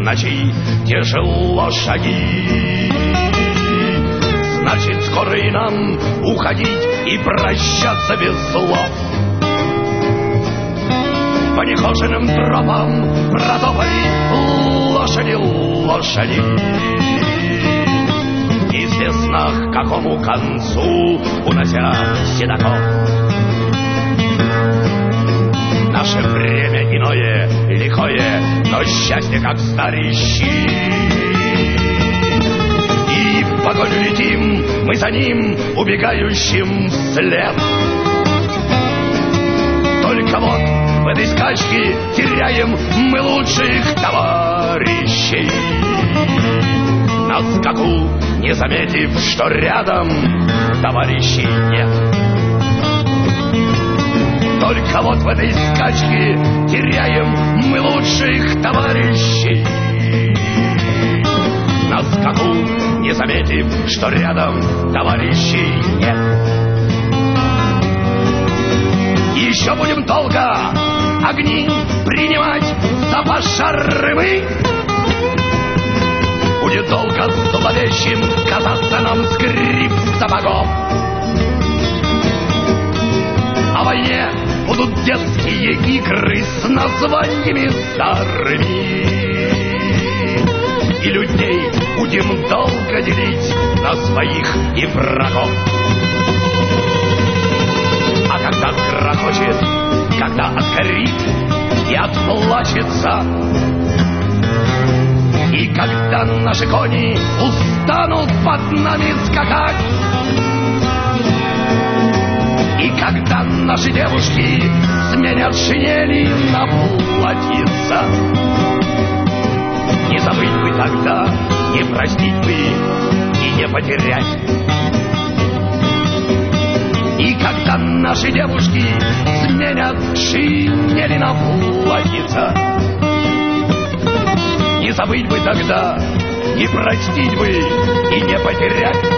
ночи тяжело шаги. Значит, скоро и нам уходить и прощаться без слов. По нехоженным тропам протопали лошади, лошади. Неизвестно к какому концу унося седаков. Наше время иное, лихое, но счастье как старый щит. И в погоню летим, мы за ним, убегающим вслед. Только вот в этой скачке теряем мы лучших товарищей. На скаку, не заметив, что рядом товарищей нет. Только вот в этой скачке теряем мы лучших товарищей. На скаку, не заметив, что рядом товарищей нет. Еще будем долго огни принимать за пожары мы. Будет долго зловещим казаться нам скрип сапогов. О войне будут детские игры с названиями старыми. И людей будем долго делить на своих и врагов. А когда грохочет, когда отгорит и отплачется, и когда наши кони устанут под нами скакать, и когда наши девушки сменят шинели на платьица, не забыть бы тогда, не простить бы и не потерять. И когда наши девушки сменят шинели на платьица, не забыть бы тогда, не простить бы и не потерять.